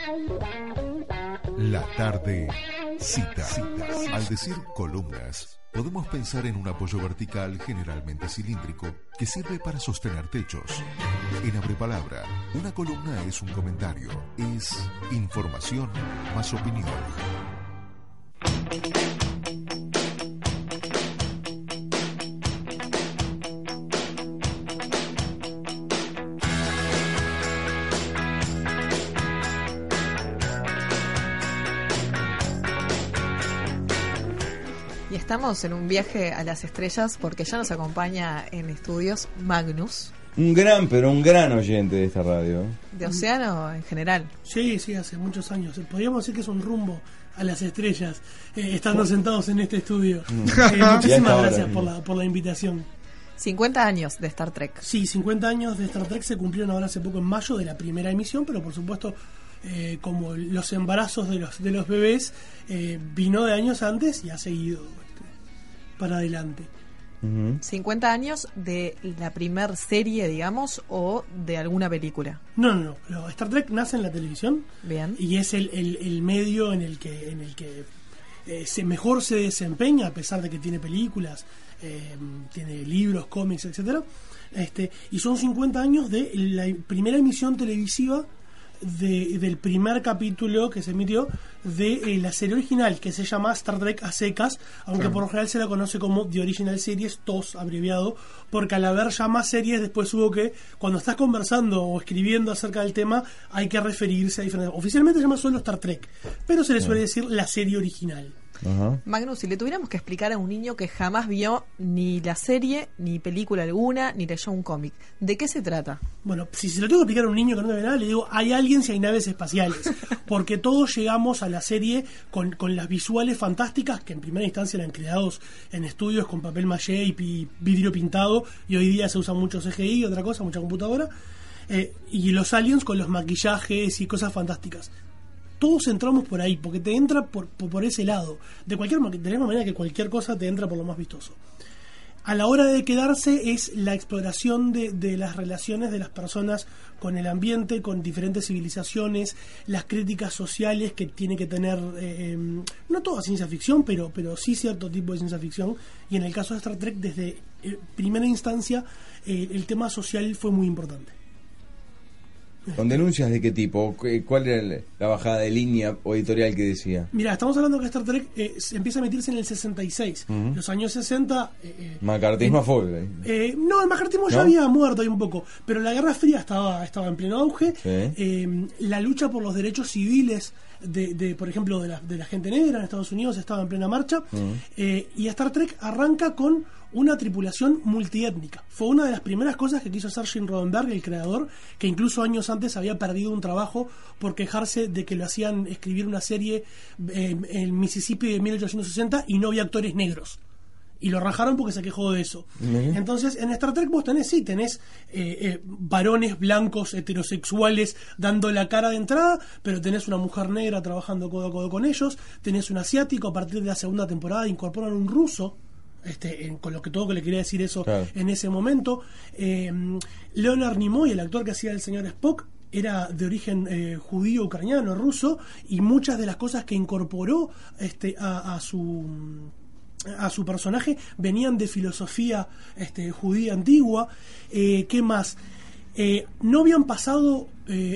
La tarde cita. Al decir columnas, podemos pensar en un apoyo vertical generalmente cilíndrico que sirve para sostener techos. En Abre Palabra, una columna es un comentario, es información más opinión. Estamos en un viaje a las estrellas porque ya nos acompaña en estudios Magnus. Un gran oyente de esta radio. De Océano en general. Sí, hace muchos años. Podríamos decir que es un rumbo a las estrellas, estando sentados en este estudio. Muchísimas gracias por la invitación. 50 años de Star Trek. Sí, 50 años de Star Trek se cumplieron ahora hace poco en mayo de la primera emisión, pero por supuesto, como los embarazos de los bebés, vino de años antes y ha seguido para adelante. 50 años de la primer serie, digamos, o de alguna película. No. Star Trek nace en la televisión. Bien. Y es el medio en el que mejor se desempeña, a pesar de que tiene películas, tiene libros, cómics, etcétera. Y son 50 años de la primera emisión televisiva del primer capítulo que se emitió de la serie original, que se llama Star Trek a secas, aunque por lo general se la conoce como The Original Series, TOS abreviado, porque al haber ya más series después hubo que, cuando estás conversando o escribiendo acerca del tema, hay que referirse a diferentes. Oficialmente se llama solo Star Trek, pero se le suele decir la serie original. Ajá. Magnus, si le tuviéramos que explicar a un niño que jamás vio ni la serie, ni película alguna, ni leyó un cómic, ¿de qué se trata? Bueno, si se lo tengo que explicar a un niño que no ve nada, le digo, hay alguien si hay naves espaciales, porque todos llegamos a la serie con las visuales fantásticas, que en primera instancia eran creados en estudios con papel maché y vidrio pintado, y hoy día se usa mucho CGI y otra cosa, mucha computadora, y los aliens con los maquillajes y cosas fantásticas. Todos entramos por ahí, porque te entra por ese lado. De la misma manera que cualquier cosa te entra por lo más vistoso. A la hora de quedarse es la exploración de las relaciones de las personas con el ambiente, con diferentes civilizaciones, las críticas sociales que tiene que tener, no toda ciencia ficción, pero sí cierto tipo de ciencia ficción. Y en el caso de Star Trek, desde primera instancia, el tema social fue muy importante. ¿Con denuncias de qué tipo? ¿Cuál era la bajada de línea o editorial que decía? Mira, estamos hablando que Star Trek empieza a emitirse en el 66. Los años 60... Macartismo fue. No, el macartismo ya había muerto ahí un poco, pero la Guerra Fría estaba en pleno auge. Sí. La lucha por los derechos civiles por ejemplo, de la gente negra en Estados Unidos estaba en plena marcha. Y Star Trek arranca con una tripulación multiétnica. Fue una de las primeras cosas que quiso hacer Gene Roddenberry, el creador, que incluso años antes había perdido un trabajo por quejarse de que lo hacían escribir una serie en Mississippi de 1860 y no había actores negros. Y lo rajaron porque se quejó de eso. Entonces, en Star Trek vos tenés varones blancos heterosexuales dando la cara de entrada, pero tenés una mujer negra trabajando codo a codo con ellos, tenés un asiático. A partir de la segunda temporada incorporan un ruso, con lo que todo que le quería decir eso, claro. En ese momento Leonard Nimoy, el actor que hacía el señor Spock, era de origen judío, ucraniano, ruso, y muchas de las cosas que incorporó a su personaje venían de filosofía judía antigua. ¿Qué más? No habían pasado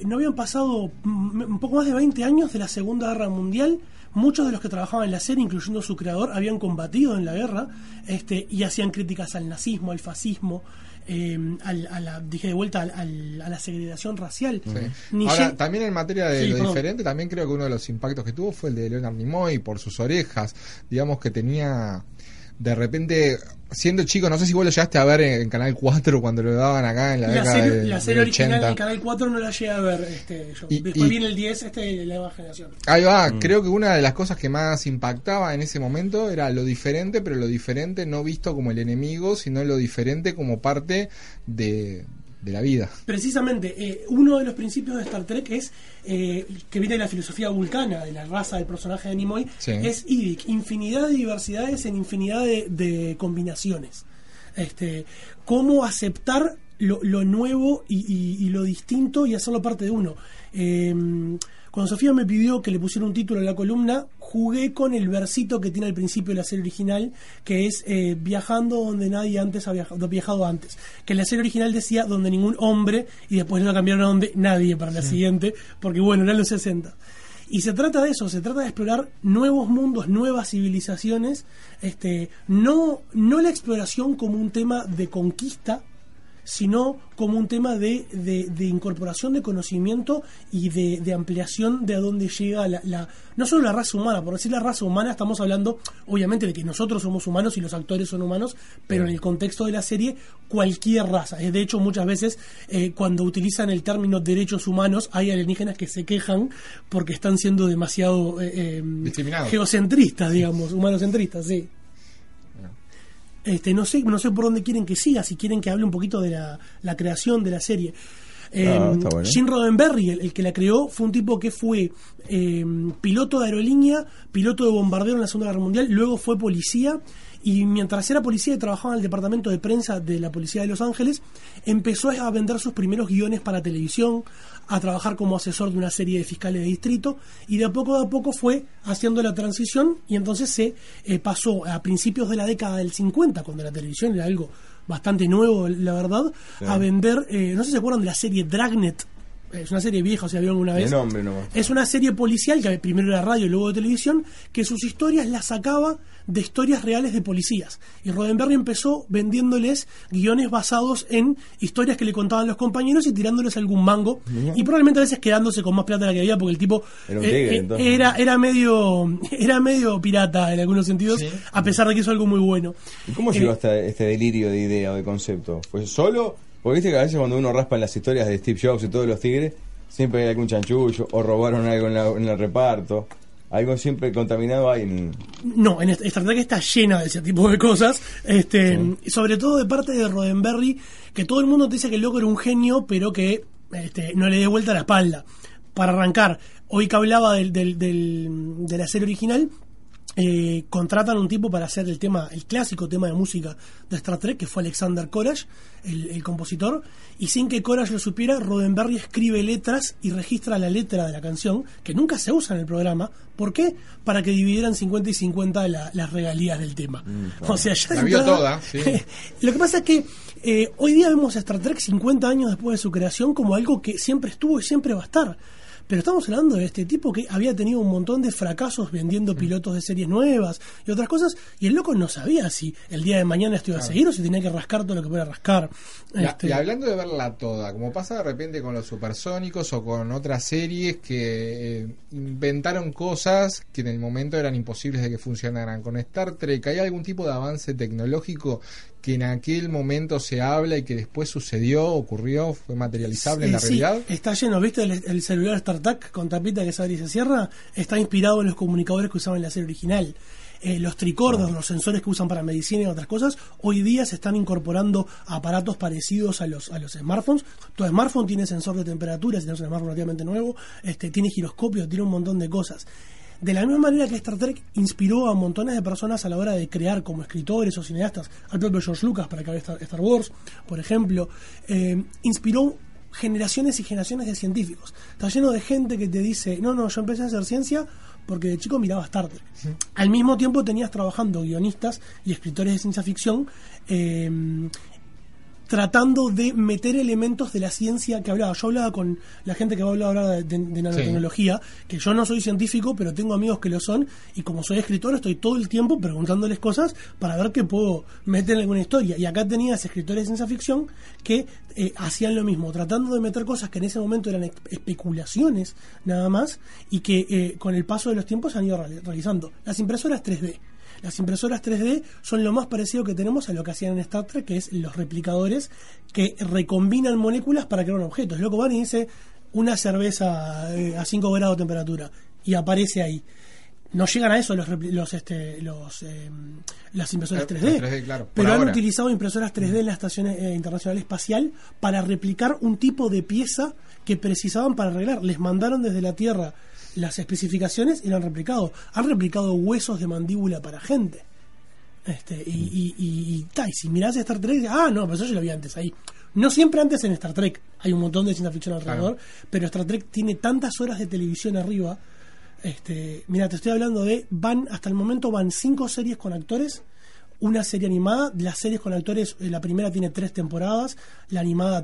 un poco más de 20 años de la Segunda Guerra Mundial. Muchos de los que trabajaban en la serie, incluyendo su creador, habían combatido en la guerra, y hacían críticas al nazismo, al fascismo, a la segregación racial. Sí. Ahora, también en materia de lo diferente, también creo que uno de los impactos que tuvo fue el de Leonard Nimoy por sus orejas, digamos que tenía... De repente, siendo chico, no sé si vos lo llegaste a ver en Canal 4 cuando lo daban acá en la década de la serie original en Canal 4 no la llegué a ver. Después viene el 10, de la nueva generación. Ahí va, creo que una de las cosas que más impactaba en ese momento era lo diferente, pero lo diferente no visto como el enemigo, sino lo diferente como parte de la vida. Precisamente, uno de los principios de Star Trek es que viene de la filosofía vulcana, de la raza del personaje de Nimoy, sí. Es IDIC, infinidad de diversidades en infinidad de combinaciones. Cómo aceptar lo nuevo y lo distinto y hacerlo parte de uno. Cuando Sofía me pidió que le pusiera un título a la columna, jugué con el versito que tiene al principio de la serie original, que es viajando donde nadie antes ha viajado antes. Que en la serie original decía donde ningún hombre, y después lo cambiaron a donde nadie para la siguiente, porque bueno, eran los 60. Y se trata de eso, se trata de explorar nuevos mundos, nuevas civilizaciones, no la exploración como un tema de conquista, sino como un tema de incorporación de conocimiento y de ampliación de a dónde llega no solo la raza humana. Por decir la raza humana estamos hablando obviamente de que nosotros somos humanos y los actores son humanos, pero en el contexto de la serie cualquier raza. De hecho, muchas veces cuando utilizan el término derechos humanos hay alienígenas que se quejan porque están siendo demasiado geocentristas, digamos, humanocentristas, sí. No sé por dónde quieren que siga, si quieren que hable un poquito de la creación de la serie. Bueno. Gene Roddenberry, el que la creó, fue un tipo que fue piloto de aerolínea, piloto de bombardero en la Segunda Guerra Mundial, luego fue policía, y mientras era policía y trabajaba en el departamento de prensa de la policía de Los Ángeles, empezó a vender sus primeros guiones para televisión, a trabajar como asesor de una serie de fiscales de distrito, y de a poco fue haciendo la transición, y entonces se pasó a principios de la década del 50, cuando la televisión era algo bastante nuevo, la verdad, sí, a vender, no sé si se acuerdan de la serie Dragnet. Es una serie vieja, o sea, vieron alguna vez. Nombre nomás. Es una serie policial que primero era radio y luego de televisión, que sus historias las sacaba de historias reales de policías. Y Roddenberry empezó vendiéndoles guiones basados en historias que le contaban los compañeros y tirándoles algún mango. ¿Mira? Y probablemente a veces quedándose con más plata de la que había, porque el tipo era medio pirata en algunos sentidos, sí, a pesar de que hizo algo muy bueno. ¿Y cómo llegó hasta este delirio de idea o de concepto? ¿Fue solo? Porque viste que a veces cuando uno raspa en las historias de Steve Jobs y todos los tigres, siempre hay algún chanchullo, o robaron algo en el reparto, algo siempre contaminado hay en... No, en Star Trek está llena de ese tipo de cosas, sí, sobre todo de parte de Roddenberry, que todo el mundo te dice que el loco era un genio, pero que no le dé vuelta la espalda. Para arrancar, hoy que hablaba de la serie original, contratan a un tipo para hacer el clásico tema de música de Star Trek, que fue Alexander Courage, el compositor, y sin que Courage lo supiera, Roddenberry escribe letras y registra la letra de la canción, que nunca se usa en el programa. ¿Por qué? Para que dividieran 50 y 50 las regalías del tema. O sea, ya la vio toda, sí. Lo que pasa es que hoy día vemos a Star Trek 50 años después de su creación como algo que siempre estuvo y siempre va a estar. Pero estamos hablando de este tipo que había tenido un montón de fracasos vendiendo pilotos de series nuevas y otras cosas, y el loco no sabía si el día de mañana esto iba a seguir o si tenía que rascar todo lo que pudiera rascar. Y hablando de verla toda, como pasa de repente con los Supersónicos o con otras series que inventaron cosas que en el momento eran imposibles de que funcionaran. Con Star Trek, ¿hay algún tipo de avance tecnológico que en aquel momento se habla y que después sucedió, ocurrió, fue materializable en la realidad? Está lleno, ¿viste? El celular StarTAC con tapita que se abre y se cierra, está inspirado en los comunicadores que usaban en la serie original. Los tricorders, los sensores que usan para medicina y otras cosas, hoy día se están incorporando a aparatos parecidos a los smartphones. Tu smartphone tiene sensor de temperatura, si tienes un smartphone relativamente nuevo, tiene giroscopio, tiene un montón de cosas. De la misma manera que Star Trek inspiró a montones de personas a la hora de crear como escritores o cineastas, al propio George Lucas para crear Star Wars, por ejemplo, inspiró generaciones y generaciones de científicos. Está lleno de gente que te dice, no, yo empecé a hacer ciencia porque de chico miraba Star Trek. Sí. Al mismo tiempo tenías trabajando guionistas y escritores de ciencia ficción tratando de meter elementos de la ciencia que hablaba. Yo hablaba con la gente que va a hablar ahora de nanotecnología, sí, que yo no soy científico, pero tengo amigos que lo son, y como soy escritor estoy todo el tiempo preguntándoles cosas para ver qué puedo meter en alguna historia. Y acá tenías escritores de ciencia ficción que hacían lo mismo, tratando de meter cosas que en ese momento eran especulaciones nada más, y que con el paso de los tiempos se han ido realizando. Las impresoras 3D. Las impresoras 3D son lo más parecido que tenemos a lo que hacían en Star Trek, que es los replicadores que recombinan moléculas para crear un objeto. El loco van y dice una cerveza a 5 grados de temperatura y aparece ahí. No llegan a eso las impresoras 3D, claro, pero han utilizado impresoras 3D en la Estación Internacional Espacial para replicar un tipo de pieza que precisaban para arreglar. Les mandaron desde la Tierra las especificaciones y lo han replicado. Han replicado huesos de mandíbula para gente. Y si mirás Star Trek, no, pero eso yo lo vi antes ahí. No siempre antes en Star Trek, hay un montón de ciencia ficción alrededor, pero Star Trek tiene tantas horas de televisión arriba. Mira, te estoy hablando hasta el momento van 5 series con actores, una serie animada. Las series con actores, la primera tiene 3 temporadas, la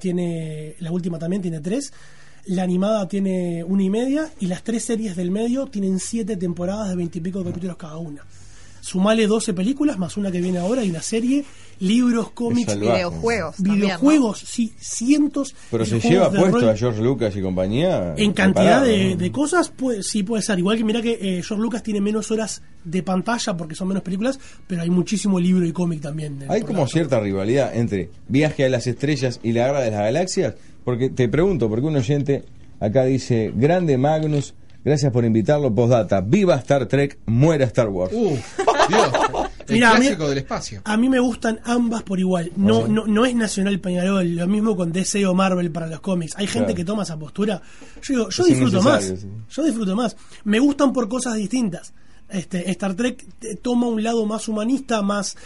última también tiene 3, la animada tiene 1 y media, y las 3 series del medio tienen 7 temporadas de 20 y pico de capítulos cada una. Sumale 12 películas más una que viene ahora y una serie, libros, cómics, videojuegos, videojuegos, ¿no? Sí, cientos. Pero se lleva puesto a George Lucas y compañía en cantidad de cosas. Sí puede ser, igual que mira que George Lucas tiene menos horas de pantalla porque son menos películas, pero hay muchísimo libro y cómic también. Hay como cierta rivalidad entre Viaje a las Estrellas y La Guerra de las Galaxias, porque te pregunto, porque un oyente acá dice: grande Magnus, gracias por invitarlo. Postdata: viva Star Trek, muera Star Wars. Dios, el clásico del espacio. A mí me gustan ambas por igual. No es Nacional Peñarol, lo mismo con DC o Marvel para los cómics. Hay gente que toma esa postura. Yo disfruto más. Sí. Yo disfruto más. Me gustan por cosas distintas. Star Trek toma un lado más humanista, más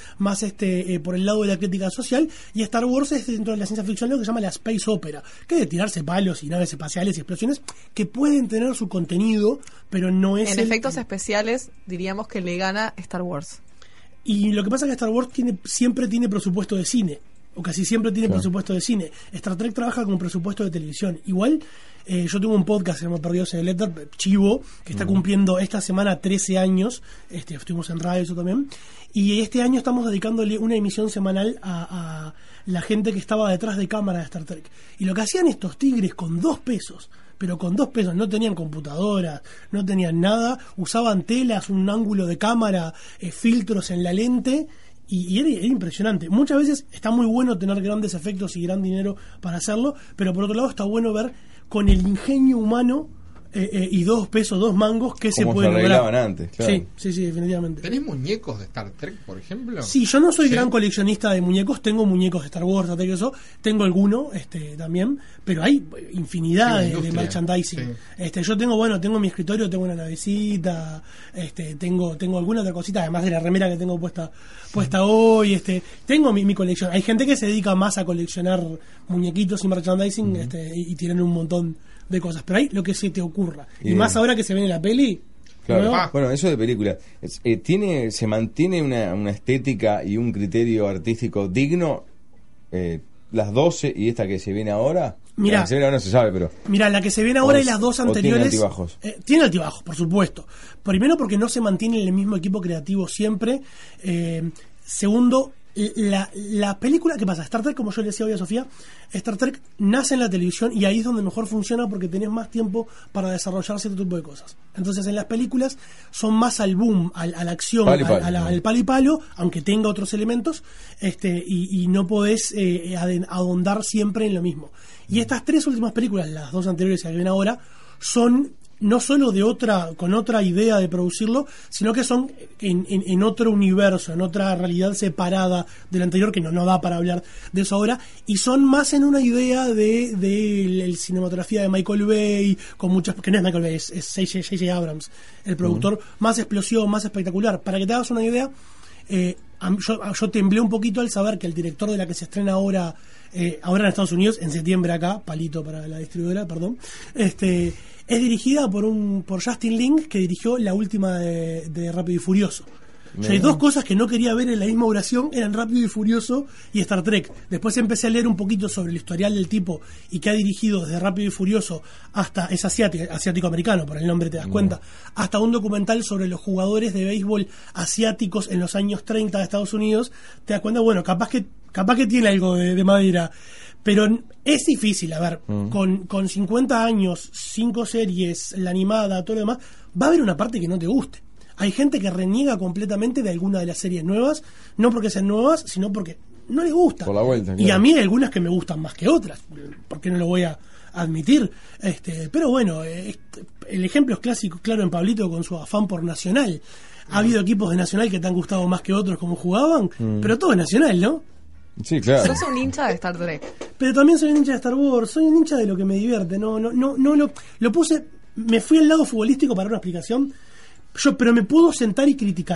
por el lado de la crítica social, y Star Wars es dentro de la ciencia ficción lo que se llama la space opera, que es de tirarse palos y naves espaciales y explosiones que pueden tener su contenido, pero no es efectos especiales diríamos que le gana Star Wars. Y lo que pasa es que Star Wars siempre tiene presupuesto de cine, o casi siempre tiene presupuesto de cine. Star Trek trabaja con presupuesto de televisión. Igual, yo tengo un podcast que se llama Perdidos en el Éter, Chivo, que está cumpliendo esta semana 13 años. Estuvimos en radio, eso también. Y este año estamos dedicándole una emisión semanal a la gente que estaba detrás de cámara de Star Trek. Y lo que hacían estos tigres con 2 pesos, pero con 2 pesos, no tenían computadoras, no tenían nada, usaban telas, un ángulo de cámara, filtros en la lente, y era impresionante. Muchas veces está muy bueno tener grandes efectos y gran dinero para hacerlo, pero por otro lado está bueno ver con el ingenio humano y 2 pesos, 2 mangos, que se puede lograr. Como se arreglaban antes, claro. Sí, definitivamente. ¿Tenés muñecos de Star Trek, por ejemplo? Sí, yo no soy gran coleccionista de muñecos, tengo muñecos de Star Wars, eso, tengo alguno también, pero hay infinidad de merchandising. Sí. Yo tengo mi escritorio, tengo una navecita, tengo alguna otra cosita, además de la remera que tengo puesta hoy, tengo mi colección. Hay gente que se dedica más a coleccionar muñequitos y merchandising, y tienen un montón de cosas, pero hay lo que se te ocurra. Y más ahora que se viene la peli. Claro. Bueno, eso de película. Se mantiene una estética y un criterio artístico digno, las 12 y esta que se viene ahora. Mira, la que se viene ahora no se sabe, pero. Mira, la que se viene ahora y las 2 anteriores. Tiene altibajos. Tiene altibajos, por supuesto. Primero, porque no se mantiene el mismo equipo creativo siempre. Segundo, la película, ¿qué pasa? Star Trek, como yo le decía hoy a Sofía, Star Trek nace en la televisión y ahí es donde mejor funciona porque tenés más tiempo para desarrollar cierto tipo de cosas. Entonces en las películas son más al boom, a la acción, al palo y palo, aunque tenga otros elementos, y no podés ahondar siempre en lo mismo. Y estas 3 últimas películas, las 2 anteriores que ven ahora, son no solo con otra idea de producirlo, sino que son en otro universo, en otra realidad separada del anterior, que no da para hablar de eso ahora, y son más en una idea de la cinematografía de Michael Bay, con muchas, que no es Michael Bay, es J.J. Abrams, el productor, más explosivo, más espectacular. Para que te hagas una idea, yo temblé un poquito al saber que el director de la que se estrena ahora en Estados Unidos, en septiembre acá, palito para la distribuidora, perdón, es dirigida por Justin Lin, que dirigió la última de Rápido y Furioso. Hay 2 cosas que no quería ver en la misma oración, eran Rápido y Furioso y Star Trek. Después empecé a leer un poquito sobre el historial del tipo y que ha dirigido desde Rápido y Furioso hasta, es asiático-americano, por el nombre te das cuenta, hasta un documental sobre los jugadores de béisbol asiáticos en los años 30 de Estados Unidos. Te das cuenta, bueno, capaz que tiene algo de madera. Pero es difícil, a ver, con 50 años, 5 series, la animada, todo lo demás, va a haber una parte que no te guste. Hay gente que reniega completamente de alguna de las series nuevas, no porque sean nuevas, sino porque no les gusta. Por la vuelta, claro. Y a mí hay algunas que me gustan más que otras, porque no lo voy a admitir. Pero bueno, el ejemplo es clásico, claro, en Pablito con su afán por Nacional. Ha habido equipos de Nacional que te han gustado más que otros como jugaban, pero todo es Nacional, ¿no? Sí, claro. Sos un hincha de Star Trek. Pero también soy un hincha de Star Wars, soy un hincha de lo que me divierte. No lo puse, me fui al lado futbolístico para una explicación. Pero me puedo sentar y criticar.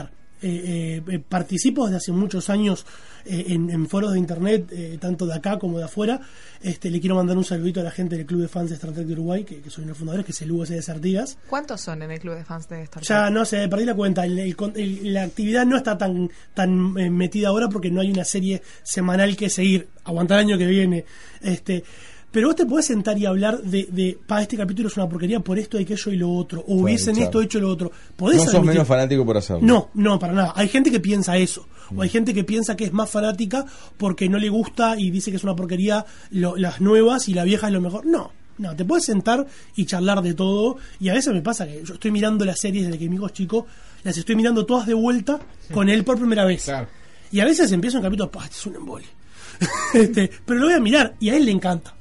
participo desde hace muchos años en foros de internet, tanto de acá como de afuera. Le quiero mandar un saludito a la gente del Club de Fans de Star Trek de Uruguay, que soy uno de los fundadores, que es el USD Artigas. ¿Cuántos son en el Club de Fans de Star Trek? Ya no sé, perdí la cuenta. La actividad no está tan metida ahora porque no hay una serie semanal que seguir. Aguantar el año que viene. Pero vos te podés sentar y hablar de este capítulo es una porquería por esto, aquello y lo otro, o hubiesen esto hecho lo otro. ¿Podés no sos menos fanático por hacerlo? No, para nada. Hay gente que piensa eso, o hay gente que piensa que es más fanática porque no le gusta y dice que es una porquería las nuevas y la vieja es lo mejor. No, te puedes sentar y charlar de todo, y a veces me pasa que yo estoy mirando las series desde que mi hijo es chico, las estoy mirando todas de vuelta con él por primera vez. Claro. Y a veces empiezo un capítulo, este es un embole. Pero lo voy a mirar y a él le encanta.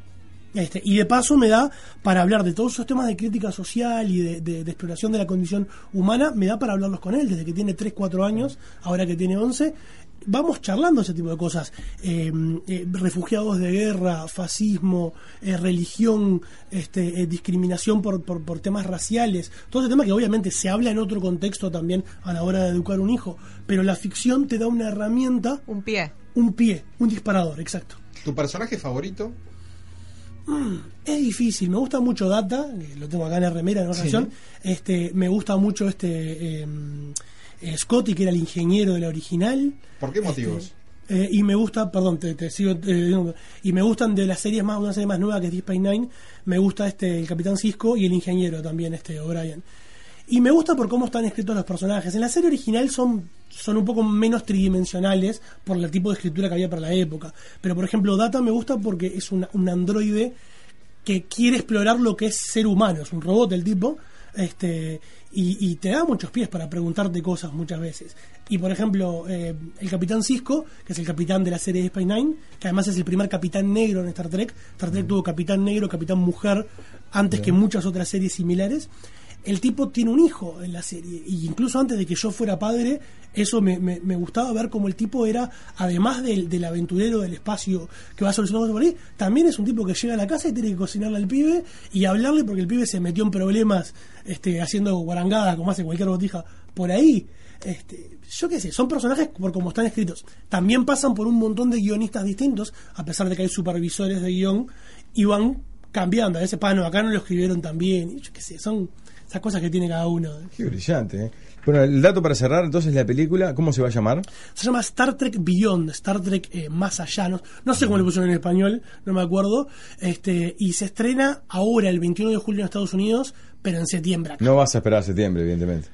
Y de paso me da para hablar de todos esos temas de crítica social y de exploración de la condición humana, me da para hablarlos con él desde que tiene 3-4 años, ahora que tiene 11. Vamos charlando ese tipo de cosas, refugiados de guerra, fascismo, religión, discriminación por temas raciales, todo ese tema que obviamente se habla en otro contexto también a la hora de educar un hijo, pero la ficción te da una herramienta, un pie, un disparador, exacto. ¿Tu personaje favorito? Es difícil, me gusta mucho Data, lo tengo acá en la remera en ocasión. Me gusta mucho Scotty, que era el ingeniero de la original. ¿Por qué motivos? Y me gusta, perdón, te sigo, y me gustan de las series una serie más nueva que es Deep Space Nine, me gusta el Capitán Sisko y el ingeniero también, O'Brien. Y me gusta por cómo están escritos los personajes. En la serie original son un poco menos tridimensionales por el tipo de escritura que había para la época. Pero, por ejemplo, Data me gusta porque es un androide que quiere explorar lo que es ser humano. Es un robot el tipo, y te da muchos pies para preguntarte cosas muchas veces. Y, por ejemplo, el Capitán Sisko, que es el capitán de la serie de Space Nine, que además es el primer capitán negro en Star Trek. Star Trek tuvo capitán negro, capitán mujer, antes que muchas otras series similares. El tipo tiene un hijo en la serie, y incluso antes de que yo fuera padre, eso me gustaba ver cómo el tipo era, además del aventurero del espacio que va solucionando cosas por ahí, también es un tipo que llega a la casa y tiene que cocinarle al pibe y hablarle porque el pibe se metió en problemas haciendo guarangada como hace cualquier botija por ahí. Yo qué sé, son personajes por como están escritos. También pasan por un montón de guionistas distintos, a pesar de que hay supervisores de guión, y van cambiando. A veces, acá no lo escribieron tan bien, y yo qué sé, son esas cosas que tiene cada uno. Qué brillante, Bueno, el dato para cerrar, entonces, la película, ¿cómo se va a llamar? Se llama Star Trek Beyond, Star Trek Más Allá. No sé cómo le pusieron en español, no me acuerdo. Y se estrena ahora, el 21 de julio en Estados Unidos, pero en septiembre acá. No vas a esperar a septiembre, evidentemente.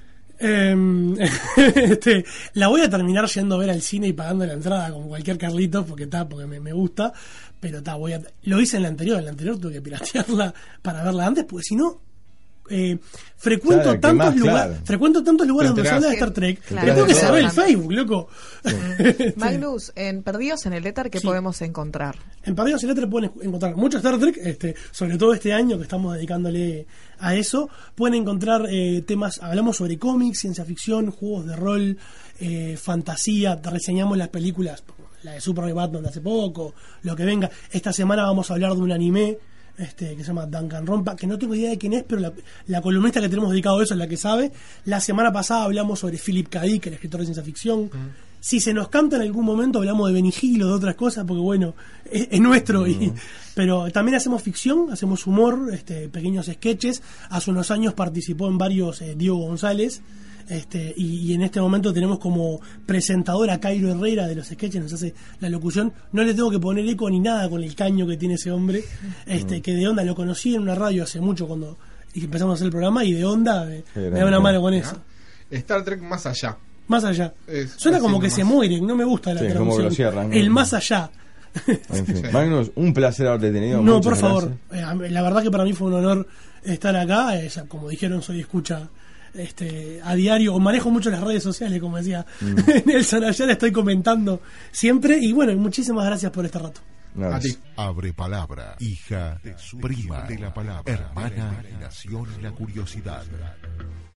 La voy a terminar yendo a ver al cine y pagando la entrada como cualquier Carlitos porque me gusta, pero lo hice en la anterior tuve que piratearla para verla antes, porque si no frecuento tantos lugares donde se habla de Star Trek que tengo que saber el Facebook, loco. Magnus, en Perdidos en el Éter, ¿qué podemos encontrar? En Perdidos en el Éter pueden encontrar mucho Star Trek, sobre todo este año que estamos dedicándole a eso. Pueden encontrar temas, hablamos sobre cómics, ciencia ficción, juegos de rol, fantasía, reseñamos las películas, la de Superman y Batman de hace poco, lo que venga. Esta semana vamos a hablar de un anime que se llama Danganronpa, que no tengo idea de quién es, pero la columnista que tenemos dedicado a eso es la que sabe. La semana pasada hablamos sobre Philip K. Dick, el escritor de ciencia ficción. Si se nos canta en algún momento hablamos de Benny Hill o de otras cosas, porque bueno, es nuestro. Pero también hacemos ficción, hacemos humor, pequeños sketches. Hace unos años participó en varios Diego González. Y en este momento tenemos como presentadora a Cairo Herrera de los sketches, nos hace la locución. No le tengo que poner eco ni nada con el caño que tiene ese hombre, que de onda lo conocí en una radio hace mucho cuando empezamos a hacer el programa, y de onda me da una mano con eso. Star Trek Más Allá. Más allá. Suena como que se mueren, no me gusta la traducción. Como que lo cierran, el más allá. En fin. Magnus, un placer haberte tenido. No, por favor. La verdad que para mí fue un honor estar acá. Como dijeron, soy escucha a diario, o manejo mucho las redes sociales, como decía Nelson ayer, estoy comentando siempre, y bueno, muchísimas gracias por este rato. A ti. Abre palabra, hija, prima de la palabra, hermana, nación y la curiosidad.